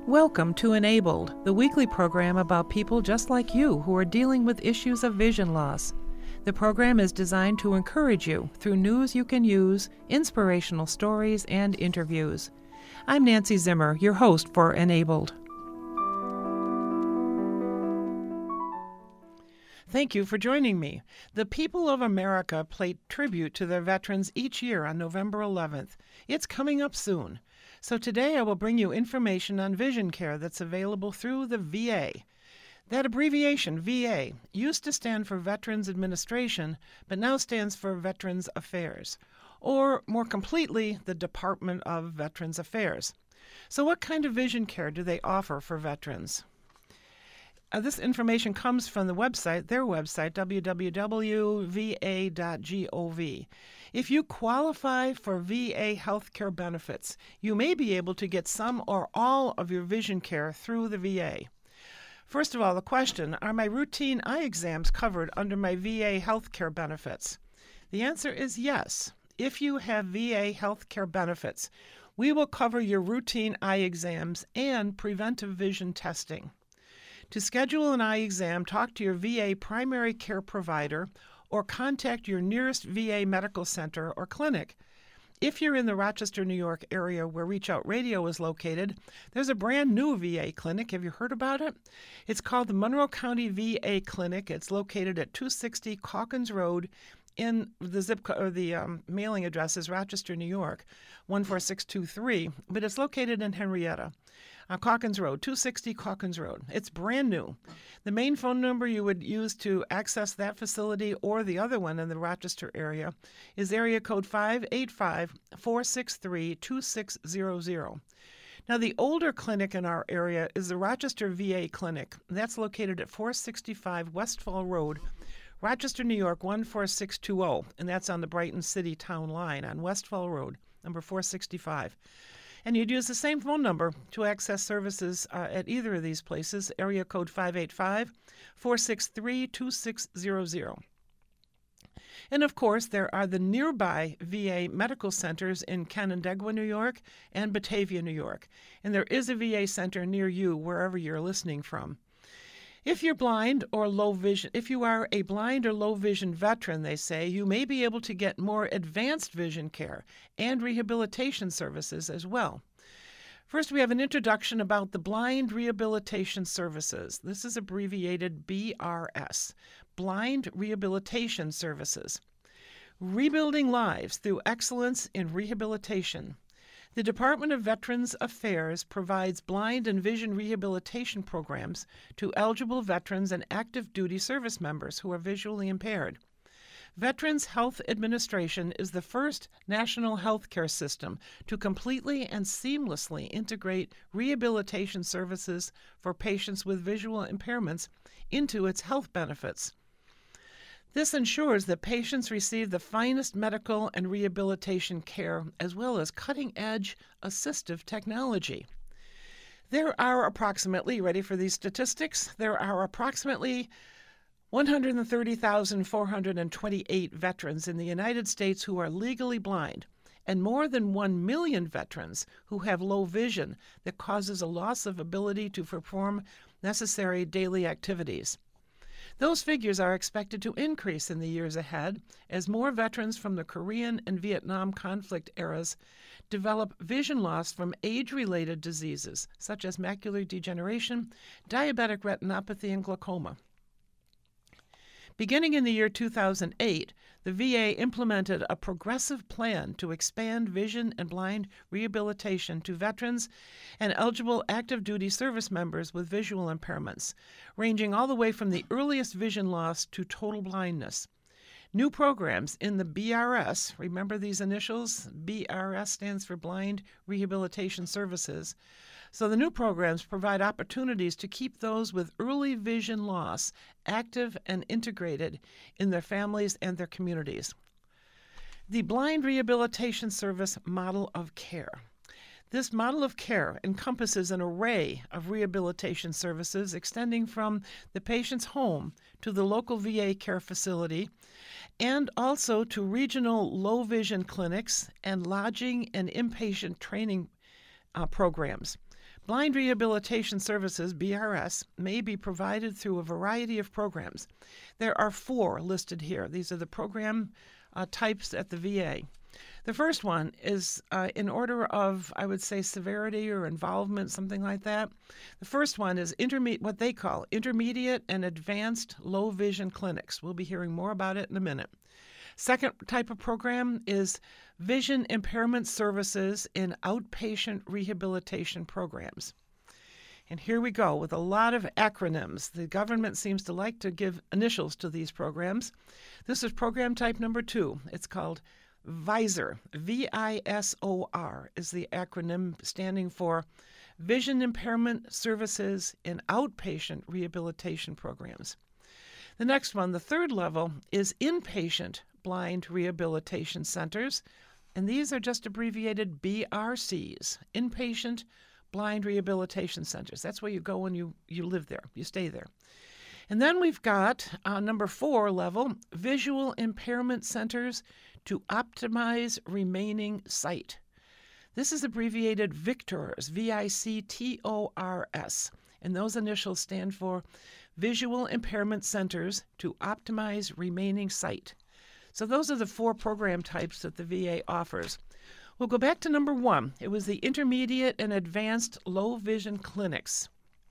Welcome to Enabled, the weekly program about people just like you who are dealing with issues of vision loss. The program is designed to encourage you through news you can use, inspirational stories, and interviews. I'm Nancy Zimmer, your host for Enabled. Thank you for joining me. The people of America pay tribute to their veterans each year on November 11th. It's coming up soon. So today I will bring you information on vision care that's available through the VA. That abbreviation, VA, used to stand for Veterans Administration, but now stands for Veterans Affairs, or more completely, the Department of Veterans Affairs. So what kind of vision care do they offer for veterans? This information comes from their website, www.va.gov. If you qualify for VA healthcare benefits, you may be able to get some or all of your vision care through the VA. First of all, the question, are my routine eye exams covered under my VA healthcare benefits? The answer is yes. If you have VA healthcare benefits, we will cover your routine eye exams and preventive vision testing. To schedule an eye exam, talk to your VA primary care provider or contact your nearest VA medical center or clinic. If you're in the Rochester, New York area where Reach Out Radio is located, there's a brand new VA clinic. Have you heard about it? It's called the Monroe County VA Clinic. It's located at 260 Calkins Road. In the zip code, or the mailing address is Rochester, New York, 14623, but it's located in Henrietta. Calkins Road, 260 Calkins Road. It's brand new. The main phone number you would use to access that facility or the other one in the Rochester area is area code 585-463-2600. Now, the older clinic in our area is the Rochester VA Clinic. That's located at 465 Westfall Road, Rochester, New York, 14620, and that's on the Brighton City Town Line on Westfall Road, number 465. And you'd use the same phone number to access services at either of these places, area code 585-463-2600. And of course, there are the nearby VA medical centers in Canandaigua, New York, and Batavia, New York. And there is a VA center near you, wherever you're listening from. If you're blind or low vision, if you are a blind or low vision veteran, they say, you may be able to get more advanced vision care and rehabilitation services as well. First, we have an introduction about the Blind Rehabilitation Services. This is abbreviated BRS, Blind Rehabilitation Services. Rebuilding lives through excellence in rehabilitation. The Department of Veterans Affairs provides blind and vision rehabilitation programs to eligible veterans and active duty service members who are visually impaired. Veterans Health Administration is the first national health care system to completely and seamlessly integrate rehabilitation services for patients with visual impairments into its health benefits. This ensures that patients receive the finest medical and rehabilitation care as well as cutting-edge assistive technology. There are approximately, ready for these statistics, there are approximately 130,428 veterans in the United States who are legally blind, and more than 1 million veterans who have low vision that causes a loss of ability to perform necessary daily activities. Those figures are expected to increase in the years ahead as more veterans from the Korean and Vietnam conflict eras develop vision loss from age-related diseases such as macular degeneration, diabetic retinopathy, and glaucoma. Beginning in the year 2008, the VA implemented a progressive plan to expand vision and blind rehabilitation to veterans and eligible active duty service members with visual impairments, ranging all the way from the earliest vision loss to total blindness. New programs in the BRS, remember these initials? BRS stands for Blind Rehabilitation Services. So the new programs provide opportunities to keep those with early vision loss active and integrated in their families and their communities. The Blind Rehabilitation Service model of care. This model of care encompasses an array of rehabilitation services extending from the patient's home to the local VA care facility and also to regional low vision clinics and lodging and inpatient training programs. Blind rehabilitation services, BRS, may be provided through a variety of programs. There are 4 listed here. These are the program types at the VA. The first one is in order of, I would say, severity or involvement, something like that. The first one is what they call intermediate and advanced low vision clinics. We'll be hearing more about it in a minute. Second type of program is vision impairment services in outpatient rehabilitation programs. And here we go with a lot of acronyms. The government seems to like to give initials to these programs. This is program type number 2. It's called VISOR, VISOR is the acronym standing for Vision Impairment Services in Outpatient Rehabilitation Programs. The next one, the third level, is Inpatient Blind Rehabilitation Centers, and these are just abbreviated BRCs, Inpatient Blind Rehabilitation Centers. That's where you go when you live there, you stay there. And then we've got number 4 level, Visual Impairment Centers to Optimize Remaining Sight. This is abbreviated VICTORS, VICTORS, and those initials stand for Visual Impairment Centers to Optimize Remaining Sight. So those are the 4 program types that the VA offers. We'll go back to number 1. It was the Intermediate and Advanced Low Vision Clinics.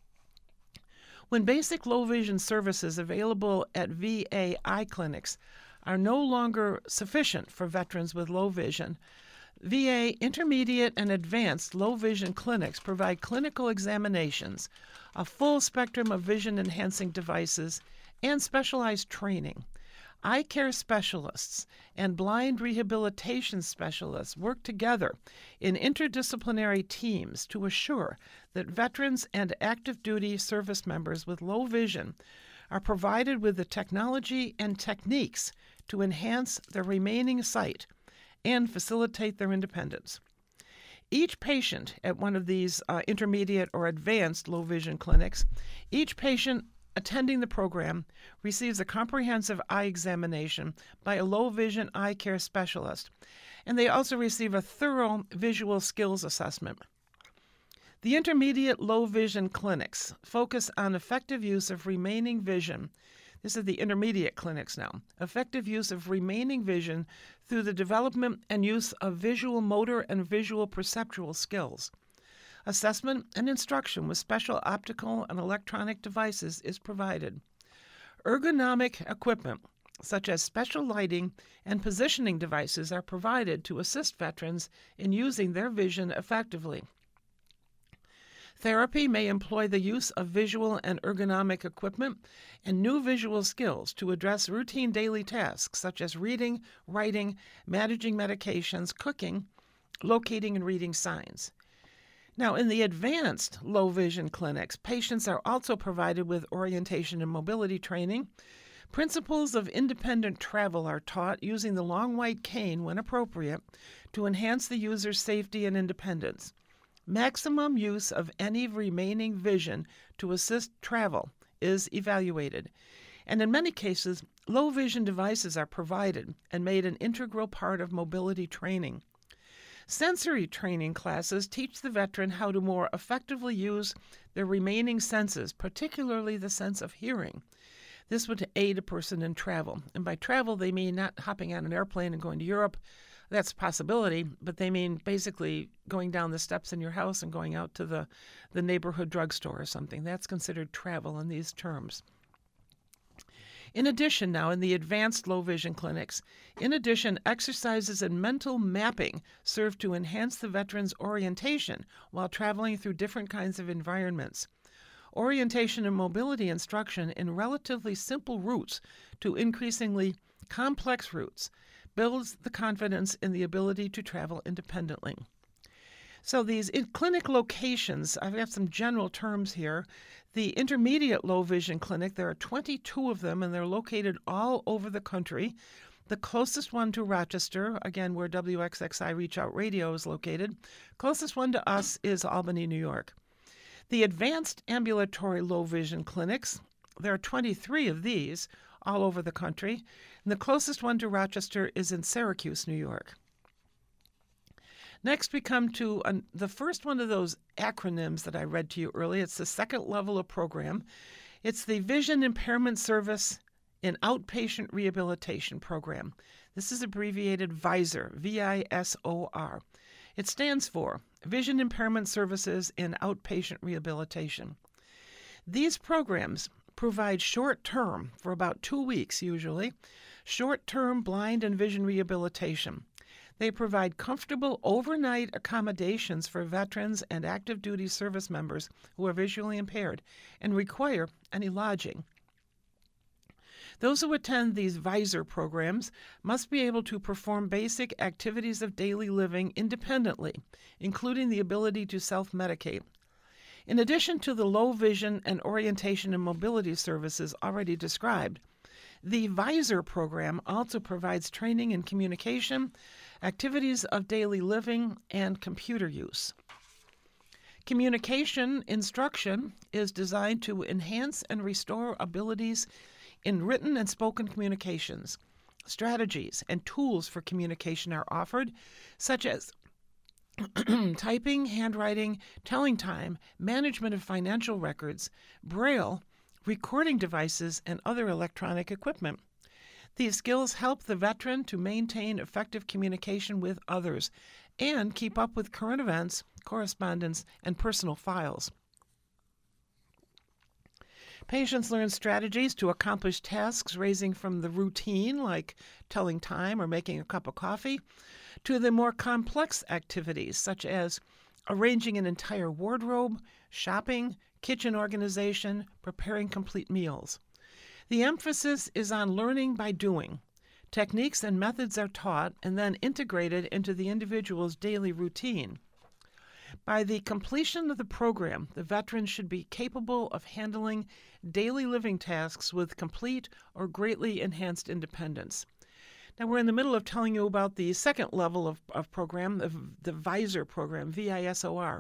When basic low vision services available at VA eye clinics are no longer sufficient for veterans with low vision, VA intermediate and advanced low vision clinics provide clinical examinations, a full spectrum of vision-enhancing devices, and specialized training. Eye care specialists and blind rehabilitation specialists work together in interdisciplinary teams to assure that veterans and active duty service members with low vision are provided with the technology and techniques to enhance their remaining sight and facilitate their independence. Each patient at one of these intermediate or advanced low vision clinics, each patient attending the program receives a comprehensive eye examination by a low vision eye care specialist, and they also receive a thorough visual skills assessment. The intermediate low vision clinics focus on effective use of remaining vision. This is the intermediate clinics now. Effective use of remaining vision through the development and use of visual motor and visual perceptual skills. Assessment and instruction with special optical and electronic devices is provided. Ergonomic equipment, such as special lighting and positioning devices, are provided to assist veterans in using their vision effectively. Therapy may employ the use of visual and ergonomic equipment and new visual skills to address routine daily tasks such as reading, writing, managing medications, cooking, locating and reading signs. Now, in the advanced low vision clinics, patients are also provided with orientation and mobility training. Principles of independent travel are taught using the long white cane when appropriate to enhance the user's safety and independence. Maximum use of any remaining vision to assist travel is evaluated, and in many cases, low vision devices are provided and made an integral part of mobility training. Sensory training classes teach the veteran how to more effectively use their remaining senses, particularly the sense of hearing. This would aid a person in travel, and by travel they mean not hopping on an airplane and going to Europe. That's a possibility, but they mean basically going down the steps in your house and going out to the neighborhood drugstore or something. That's considered travel in these terms. In addition, now in the advanced low vision clinics, exercises and mental mapping serve to enhance the veteran's orientation while traveling through different kinds of environments. Orientation and mobility instruction in relatively simple routes to increasingly complex routes builds the confidence in the ability to travel independently. So these clinic locations, I've got some general terms here. The intermediate low vision clinic, there are 22 of them, and they're located all over the country. The closest one to Rochester, again, where WXXI Reach Out Radio is located, closest one to us is Albany, New York. The advanced ambulatory low vision clinics, there are 23 of these all over the country, and the closest one to Rochester is in Syracuse, New York. Next, we come to the first one of those acronyms that I read to you earlier. It's the second level of program. It's the Vision Impairment Service in Outpatient Rehabilitation Program. This is abbreviated VISOR, V-I-S-O-R. It stands for Vision Impairment Services in Outpatient Rehabilitation. These programs provide short-term, for about 2 weeks usually, short-term blind and vision rehabilitation. They provide comfortable overnight accommodations for veterans and active duty service members who are visually impaired and require any lodging. Those who attend these VISOR programs must be able to perform basic activities of daily living independently, including the ability to self-medicate. In addition to the low vision and orientation and mobility services already described, the VISOR program also provides training in communication, activities of daily living, and computer use. Communication instruction is designed to enhance and restore abilities in written and spoken communications. Strategies and tools for communication are offered, such as typing, handwriting, telling time, management of financial records, Braille, recording devices, and other electronic equipment. These skills help the veteran to maintain effective communication with others and keep up with current events, correspondence, and personal files. Patients learn strategies to accomplish tasks ranging from the routine, like telling time or making a cup of coffee, to the more complex activities, such as arranging an entire wardrobe, shopping, kitchen organization, preparing complete meals. The emphasis is on learning by doing. Techniques and methods are taught and then integrated into the individual's daily routine. By the completion of the program, the veteran should be capable of handling daily living tasks with complete or greatly enhanced independence. Now, we're in the middle of telling you about the second level of program, the VISOR program, V-I-S-O-R.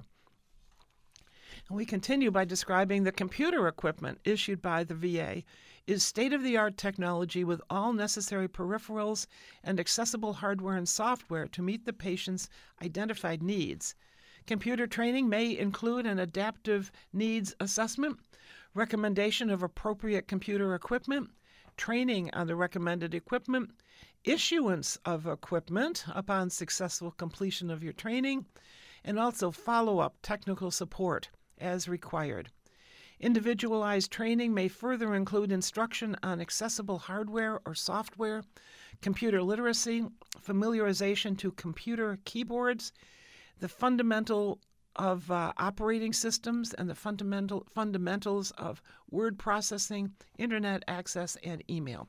And we continue by describing the computer equipment issued by the VA is state-of-the-art technology with all necessary peripherals and accessible hardware and software to meet the patient's identified needs. Computer training may include an adaptive needs assessment, recommendation of appropriate computer equipment, training on the recommended equipment, issuance of equipment upon successful completion of your training, and also follow-up technical support as required. Individualized training may further include instruction on accessible hardware or software, computer literacy, familiarization to computer keyboards, the fundamental of operating systems, and the fundamentals of word processing, internet access, and email.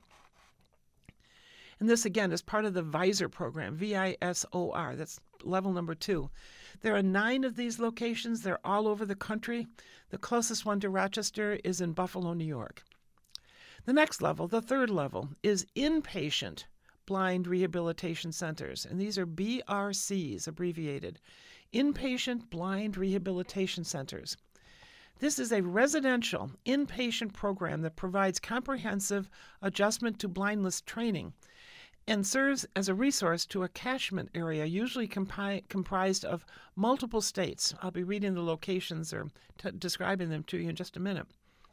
And this, again, is part of the VISOR program, V-I-S-O-R. That's level number 2. There are 9 of these locations. They're all over the country. The closest one to Rochester is in Buffalo, New York. The next level, the third level, is inpatient blind rehabilitation centers, and these are BRCs, abbreviated, inpatient blind rehabilitation centers. This is a residential inpatient program that provides comprehensive adjustment to blindness training and serves as a resource to a catchment area usually comprised of multiple states. I'll be reading the locations or describing them to you in just a minute.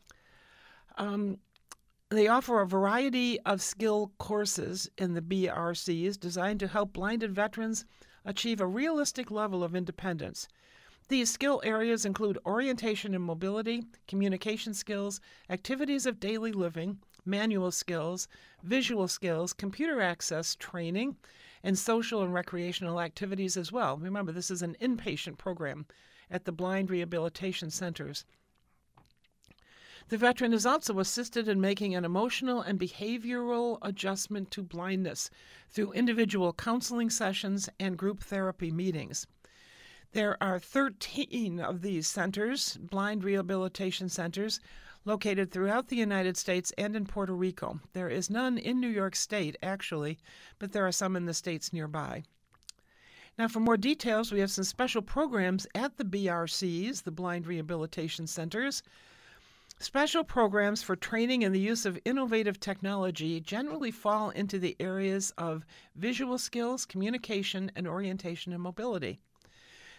They offer a variety of skill courses in the BRCs designed to help blinded veterans achieve a realistic level of independence. These skill areas include orientation and mobility, communication skills, activities of daily living, manual skills, visual skills, computer access training, and social and recreational activities as well. Remember, this is an inpatient program at the blind rehabilitation centers. The veteran is also assisted in making an emotional and behavioral adjustment to blindness through individual counseling sessions and group therapy meetings. There are 13 of these centers, blind rehabilitation centers, located throughout the United States and in Puerto Rico. There is none in New York State, actually, but there are some in the states nearby. Now, for more details, we have some special programs at the BRCs, the Blind Rehabilitation Centers. Special programs for training in the use of innovative technology generally fall into the areas of visual skills, communication, and orientation and mobility.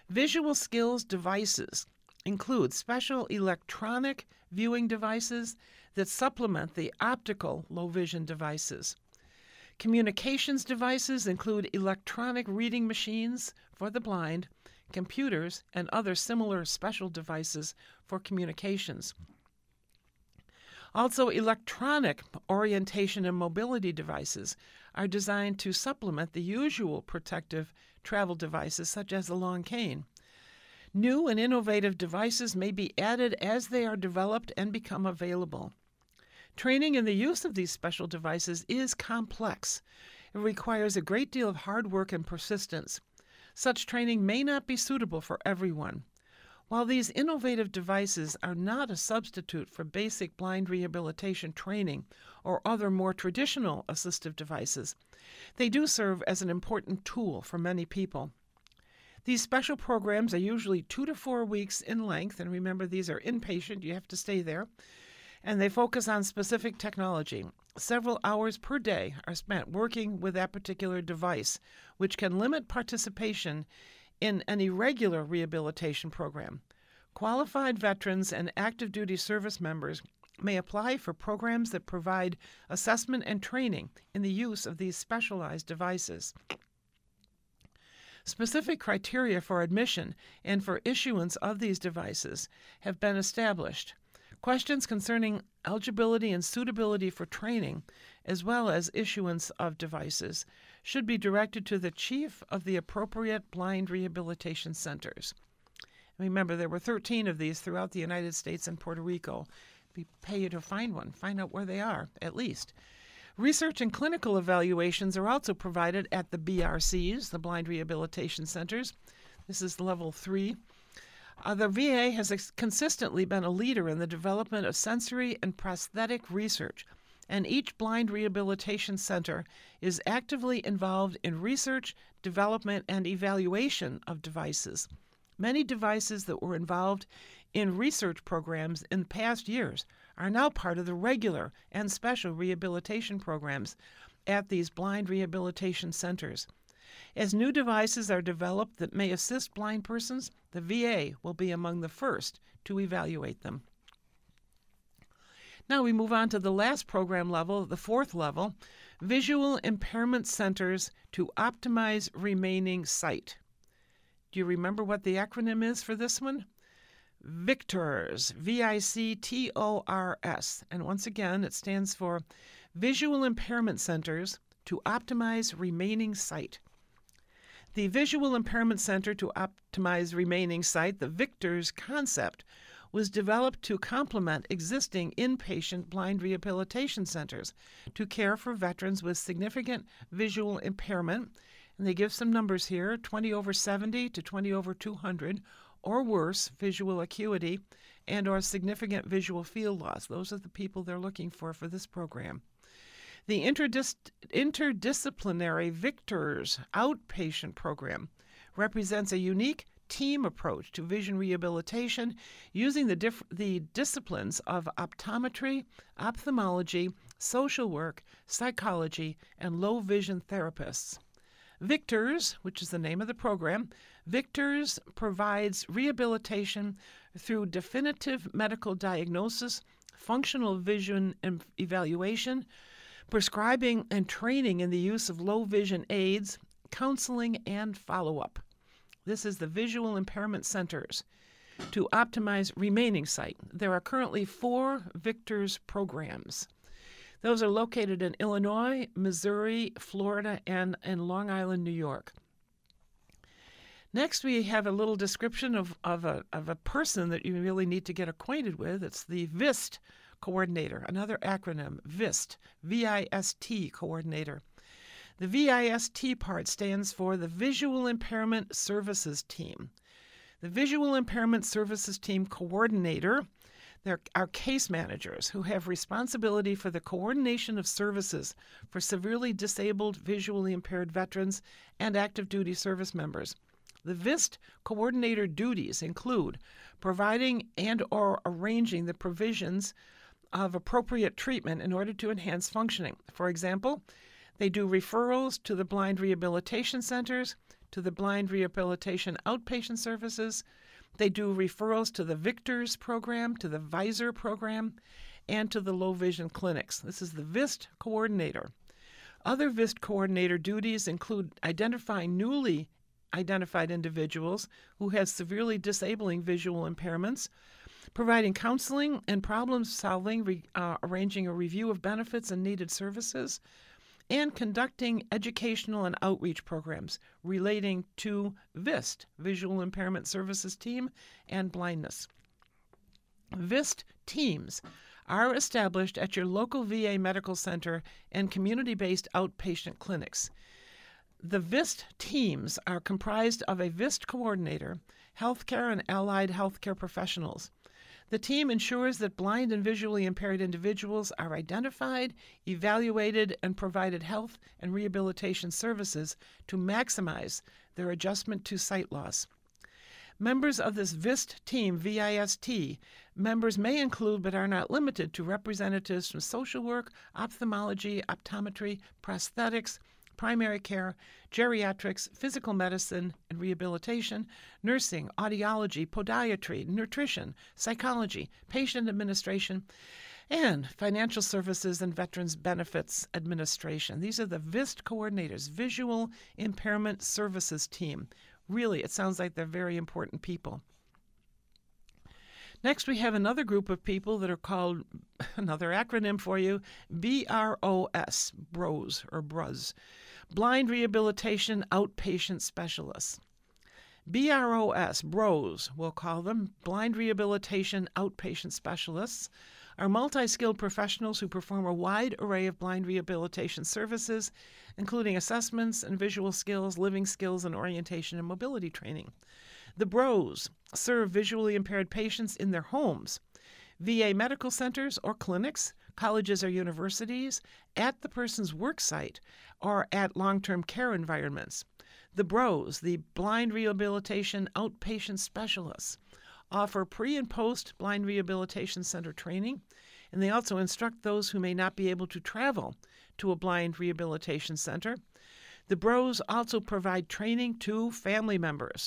Visual skills devices include special electronic viewing devices that supplement the optical low vision devices. Communications devices include electronic reading machines for the blind, computers, and other similar special devices for communications. Also, electronic orientation and mobility devices are designed to supplement the usual protective travel devices such as a long cane. New and innovative devices may be added as they are developed and become available. Training in the use of these special devices is complex. It requires a great deal of hard work and persistence. Such training may not be suitable for everyone. While these innovative devices are not a substitute for basic blind rehabilitation training or other more traditional assistive devices, they do serve as an important tool for many people. These special programs are usually 2 to 4 weeks in length, and remember, these are inpatient, you have to stay there, and they focus on specific technology. Several hours per day are spent working with that particular device, which can limit participation in an irregular rehabilitation program. Qualified veterans and active duty service members may apply for programs that provide assessment and training in the use of these specialized devices. Specific criteria for admission and for issuance of these devices have been established. Questions concerning eligibility and suitability for training, as well as issuance of devices, should be directed to the chief of the appropriate blind rehabilitation centers. Remember, there were 13 of these throughout the United States and Puerto Rico. We pay you to find one, find out where they are, at least. Research and clinical evaluations are also provided at the BRCs, the Blind Rehabilitation Centers. This is level 3. The VA has consistently been a leader in the development of sensory and prosthetic research, and each blind rehabilitation center is actively involved in research, development, and evaluation of devices. Many devices that were involved in research programs in past years are now part of the regular and special rehabilitation programs at these blind rehabilitation centers. As new devices are developed that may assist blind persons, the VA will be among the first to evaluate them. Now we move on to the last program level, the 4th level, Visual Impairment Centers to Optimize Remaining Sight. Do you remember what the acronym is for this one? VICTORS, V-I-C-T-O-R-S. And once again, it stands for Visual Impairment Centers to Optimize Remaining Sight. The Visual Impairment Center to Optimize Remaining Sight, the VICTORS concept, was developed to complement existing inpatient blind rehabilitation centers to care for veterans with significant visual impairment. And they give some numbers here, 20/70 to 20/200, or worse visual acuity and or significant visual field loss. Those are the people they're looking for this program. The interdisciplinary VICTORS outpatient program represents a unique team approach to vision rehabilitation using the disciplines of optometry, ophthalmology, social work, psychology, and low vision therapists. VICTORS, which is the name of the program, VICTORS provides rehabilitation through definitive medical diagnosis, functional vision evaluation, prescribing and training in the use of low vision aids, counseling, and follow-up. This is the Visual Impairment Centers to Optimize Remaining Sight. There are currently 4 VICTORS programs. Those are located in Illinois, Missouri, Florida, and in Long Island, New York. Next, we have a little description of a person that you really need to get acquainted with. It's the VIST coordinator, another acronym, VIST, V-I-S-T coordinator. The VIST part stands for the Visual Impairment Services Team. The Visual Impairment Services Team coordinator, there are case managers who have responsibility for the coordination of services for severely disabled, visually impaired veterans and active duty service members. The VIST coordinator duties include providing and or arranging the provisions of appropriate treatment in order to enhance functioning. For example, they do referrals to the blind rehabilitation centers to the Blind Rehabilitation Outpatient Services. They do referrals to the Victors program, to the Visor program, and to the low vision clinics. This is the VIST coordinator. Other VIST coordinator duties include identifying newly identified individuals who have severely disabling visual impairments, providing counseling and problem solving, arranging a review of benefits and needed services, and conducting educational and outreach programs relating to VIST, Visual Impairment Services Team, and blindness. VIST teams are established at your local VA medical center and community-based outpatient clinics. The VIST teams are comprised of a VIST coordinator, healthcare and allied healthcare professionals. The team ensures that blind and visually impaired individuals are identified, evaluated, and provided health and rehabilitation services to maximize their adjustment to sight loss. Members of this VIST team, VIST, members may include but are not limited to representatives from social work, ophthalmology, optometry, prosthetics, primary care, geriatrics, physical medicine and rehabilitation, nursing, audiology, podiatry, nutrition, psychology, patient administration, and financial services and veterans benefits administration. These are the VIST coordinators, Visual Impairment Services Team. Really, it sounds like they're very important people. Next, we have another group of people that are called, another acronym for you, BROS, BROS, Blind Rehabilitation Outpatient Specialists. BROS, we'll call them, Blind Rehabilitation Outpatient Specialists, are multi-skilled professionals who perform a wide array of blind rehabilitation services, including assessments and visual skills, living skills, and orientation and mobility training. The BROS serve visually impaired patients in their homes, VA medical centers or clinics, colleges or universities, at the person's work site, or at long-term care environments. The BROS, the Blind Rehabilitation Outpatient Specialists, offer pre- and post-blind rehabilitation center training, and they also instruct those who may not be able to travel to a blind rehabilitation center. The BROS also provide training to family members.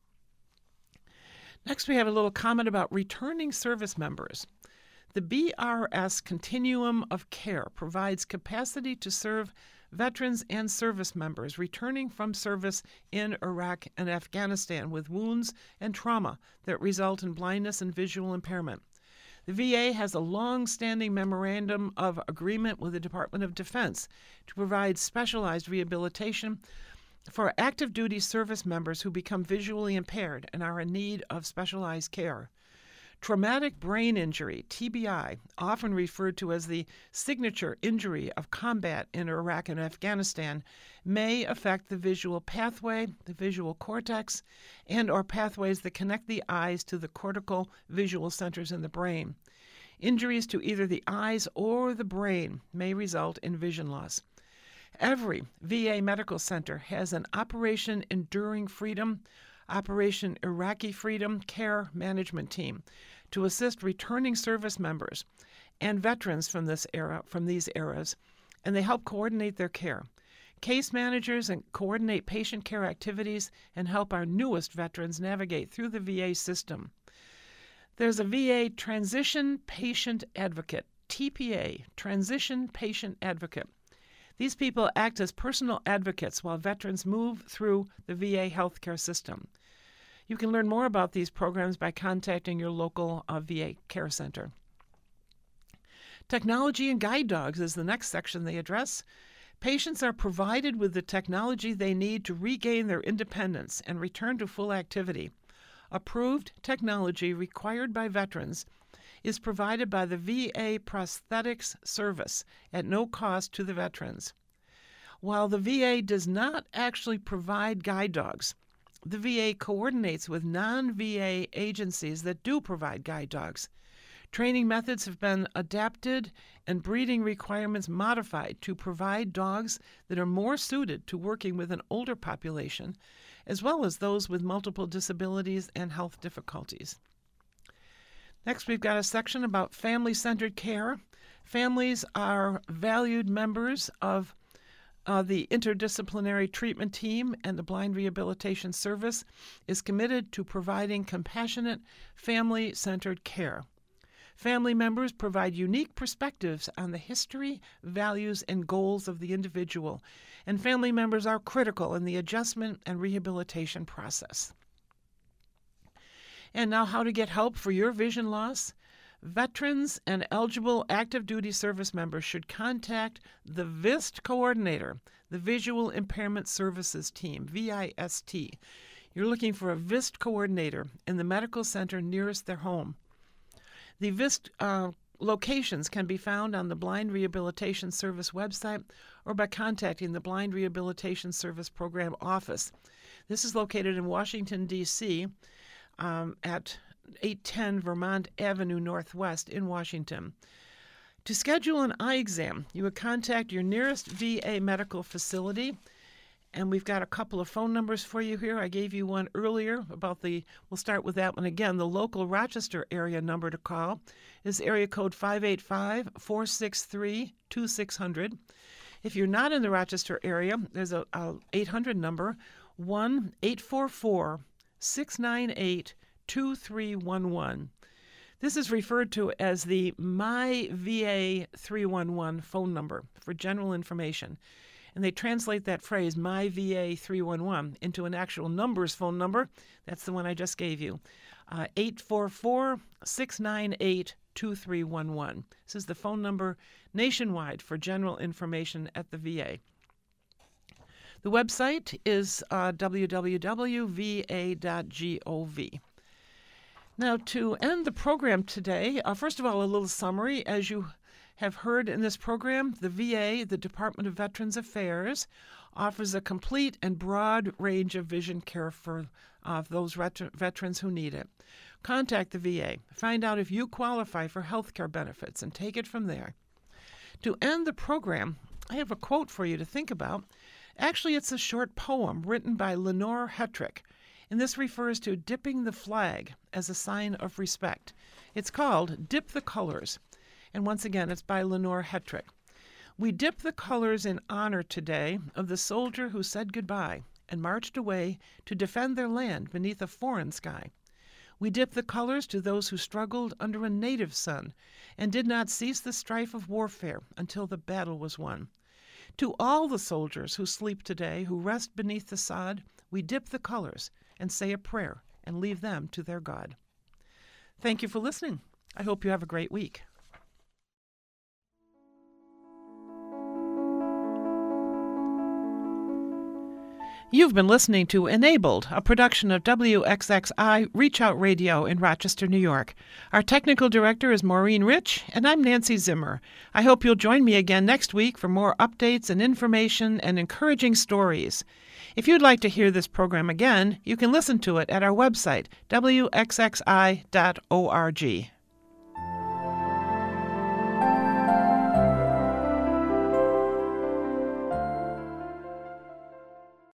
Next, we have a little comment about returning service members. The BRS Continuum of Care provides capacity to serve veterans and service members returning from service in Iraq and Afghanistan with wounds and trauma that result in blindness and visual impairment. The VA has a long-standing memorandum of agreement with the Department of Defense to provide specialized rehabilitation for active duty service members who become visually impaired and are in need of specialized care. Traumatic brain injury, TBI, often referred to as the signature injury of combat in Iraq and Afghanistan, may affect the visual pathway, the visual cortex, and or pathways that connect the eyes to the cortical visual centers in the brain. Injuries to either the eyes or the brain may result in vision loss. Every VA medical center has an Operation Enduring Freedom, Operation Iraqi Freedom Care Management Team to assist returning service members and veterans from these eras, and they help coordinate their care. Case managers and coordinate patient care activities and help our newest veterans navigate through the VA system. There's a VA Transition Patient Advocate, TPA, Transition Patient Advocate. These people act as personal advocates while veterans move through the VA healthcare system. You can learn more about these programs by contacting your local VA care center. Technology and guide dogs is the next section they address. Patients are provided with the technology they need to regain their independence and return to full activity. Approved technology required by veterans is provided by the VA Prosthetics Service at no cost to the veterans. While the VA does not actually provide guide dogs, the VA coordinates with non-VA agencies that do provide guide dogs. Training methods have been adapted and breeding requirements modified to provide dogs that are more suited to working with an older population, as well as those with multiple disabilities and health difficulties. Next, we've got a section about family-centered care. Families are valued members of the Interdisciplinary Treatment Team and the Blind Rehabilitation Service is committed to providing compassionate, family-centered care. Family members provide unique perspectives on the history, values, and goals of the individual, and family members are critical in the adjustment and rehabilitation process. And now, how to get help for your vision loss? Veterans and eligible active duty service members should contact the VIST coordinator, the Visual Impairment Services Team, VIST. You're looking for a VIST coordinator in the medical center nearest their home. The VIST locations can be found on the Blind Rehabilitation Service website or by contacting the Blind Rehabilitation Service Program Office. This is located in Washington, D.C., at 810 Vermont Avenue Northwest in Washington. To schedule an eye exam, you would contact your nearest VA medical facility, and we've got a couple of phone numbers for you here. I gave you one earlier about we'll start with that one again. The local Rochester area number to call is area code 585-463-2600. If you're not in the Rochester area, there's a 800 number, 1-844-698-2311. This is referred to as the My VA 311 phone number for general information. And they translate that phrase, My VA 311, into an actual numbers phone number. That's the one I just gave you, 844-698-2311. This is the phone number nationwide for general information at the VA. The website is www.va.gov. Now, to end the program today, first of all, a little summary. As you have heard in this program, the VA, the Department of Veterans Affairs, offers a complete and broad range of vision care for those veterans who need it. Contact the VA. Find out if you qualify for health care benefits and take it from there. To end the program, I have a quote for you to think about. Actually, it's a short poem written by Lenore Hetrick, and this refers to dipping the flag as a sign of respect. It's called Dip the Colors, and once again, it's by Lenore Hetrick. We dip the colors in honor today of the soldier who said goodbye and marched away to defend their land beneath a foreign sky. We dip the colors to those who struggled under a native sun and did not cease the strife of warfare until the battle was won. To all the soldiers who sleep today, who rest beneath the sod, we dip the colors and say a prayer and leave them to their God. Thank you for listening. I hope you have a great week. You've been listening to Enabled, a production of WXXI Reach Out Radio in Rochester, New York. Our technical director is Maureen Rich, and I'm Nancy Zimmer. I hope you'll join me again next week for more updates and information and encouraging stories. If you'd like to hear this program again, you can listen to it at our website, wxxi.org.